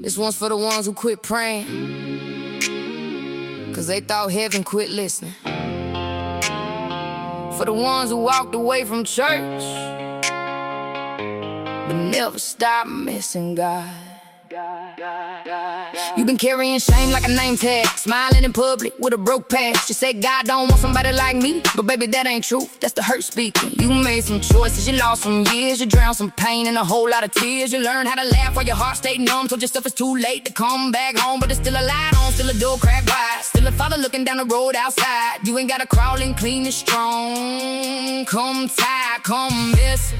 This one's for the ones who quit praying, 'cause they thought heaven quit listening. For the ones who walked away from church, but never stopped missing God. You've been carrying shame like a name tag, smiling in public with a broke past. You say God don't want somebody like me, but baby, that ain't true, that's the hurt speaking. You made some choices, you lost some years, you drowned some pain in a whole lot of tears. You learned how to laugh while your heart stayed numb. Told yourself it's too late to come back home, but it's still a light on, still a door cracked wide, still a father looking down the road outside. You ain't gotta crawl in clean and strong. Come tired, come missing,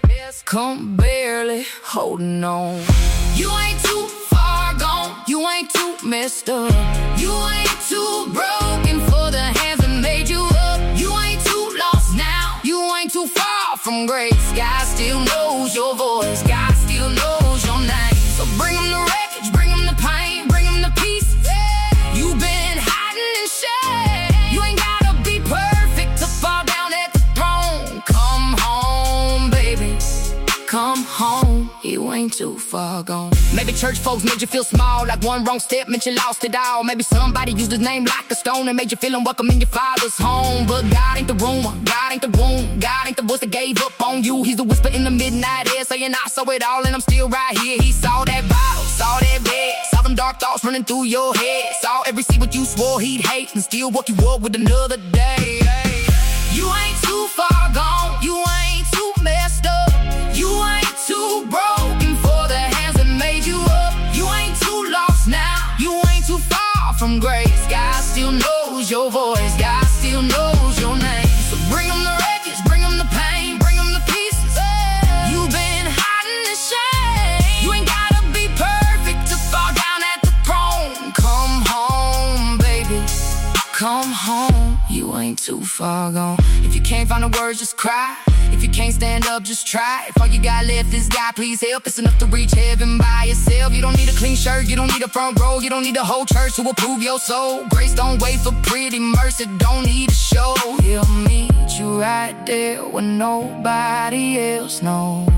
come barely holding on. You ain't too far gone, you ain't too messed up, you ain't too broken for the hands that made you up. You ain't too lost now, you ain't too far from grace. God still knows your voice, God still knows your name. So bring him the wreckage, bring him the pain, bring him the pieces. You've been hiding in shame, you ain't gotta be perfect to fall down at the throne. Come home, baby, come home, you ain't too far gone. Maybe church folks made you feel small, like one wrong step meant you lost it all. Maybe somebody used his name like a stone and made you feel unwelcome in your father's home. But God ain't the rumor, God ain't the wound, God ain't the voice that gave up on you. He's the whisper in the midnight air saying I saw it all and I'm still right here. He saw that bottle, saw that bed, saw them dark thoughts running through your head, saw every secret you swore he'd hate and still woke you up with another day. You ain't too far gone, you ain't too messed up, you ain't too broken for the hands that made you up. You ain't too lost now, you ain't too far from grace. God still knows your voice, God still knows your name. So bring him the wreckage, bring him the pain, bring him the pieces. You've been hiding in shame, you ain't gotta be perfect to fall down at the throne. Come home, baby, come home, you ain't too far gone. If you can't find the words, just cry. If you can't stand up, just try. If all you got left is God, please help. It's enough to reach heaven by yourself. You don't need a clean shirt, you don't need a front row, you don't need a whole church to approve your soul. Grace don't wait for pretty mercy, don't need a show. He'll meet you right there when nobody else knows.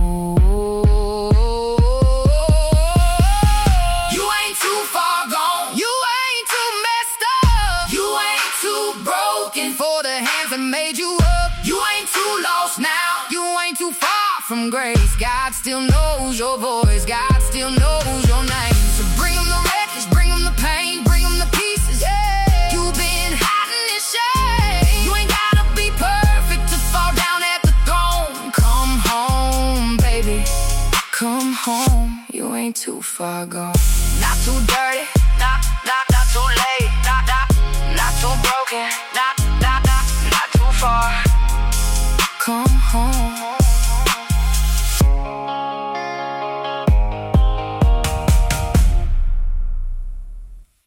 You ain't too far gone, you ain't too messed up, you ain't too broken for the hands that made you up. You ain't too lost now, you ain't too far from grace. God still knows your voice, God still knows your name. So bring him the wreckage, bring him the pain, bring him the pieces. You've been hiding in shame, you ain't gotta be perfect to fall down at the throne. Come home, baby, come home, you ain't too far gone. Not too dirty, not too late, not too broken, not too far. Come home.